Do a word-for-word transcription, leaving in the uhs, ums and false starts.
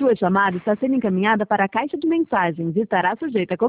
Sua chamada está sendo encaminhada para a caixa de mensagens e estará sujeita a